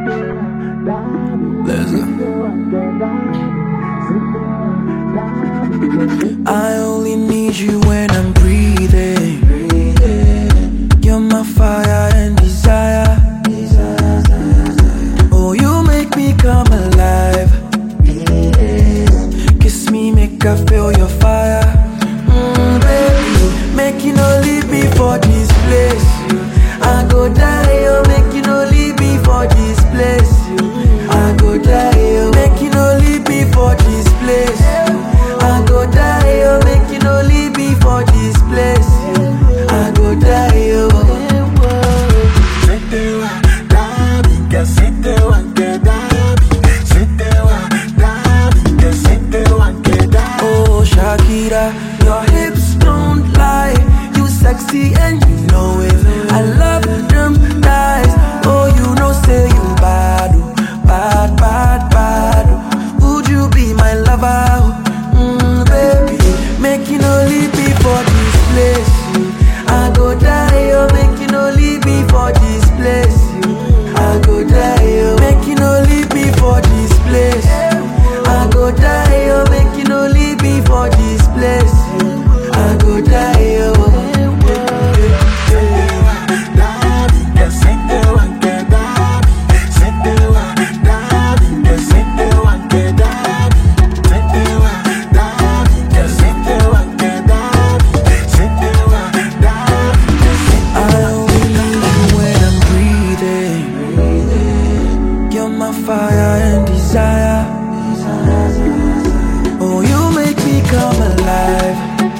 I only need you when I'm breathing. You're my fire and desire. Oh, you make me come alive. Kiss me, make I feel your fire. Baby, make you no leave me for this place. I go die, oh, make you no leave me for this place. I go die, oh, make you no leave me for this place. I go die, oh, make you no leave me for this place. I go die, oh. Oh, Shakira, your hips don't lie. You sexy and you know it. I love them thighs. Oh, you know, say you bad, oh, bad, bad, bad. Oh. Would you be my lover? Baby, make you no leave me for this place. I go die, oh, make you no leave me for this place. I go die, oh, make you no leave me for this place. I go die, oh, make you no leave me for this place. I go die, oh. Fire and desire. Oh, you make me come alive.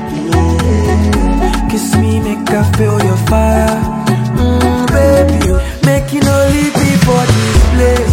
Kiss me, make I feel your fire. Baby, make you no leave me for this place.